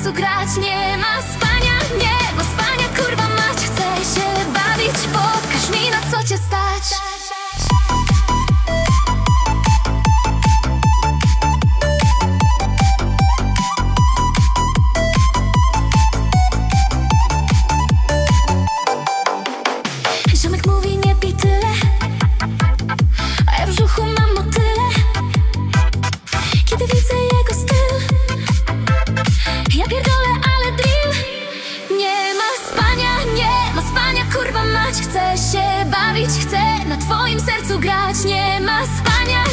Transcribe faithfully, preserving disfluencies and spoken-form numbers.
sercu grać. Nie ma spania, nie ma spania, kurwa mać. Chcę się bawić, pokaż mi, na co cię stać. Ziomek mówi nie pij tyle, a ja w brzuchu mam motyle. Kiedy widzę jego styl, ja pierdolę, ale drill. Nie ma spania, nie ma spania, kurwa mać. Chcę się bawić, chcę na twoim sercu grać. Nie ma spania,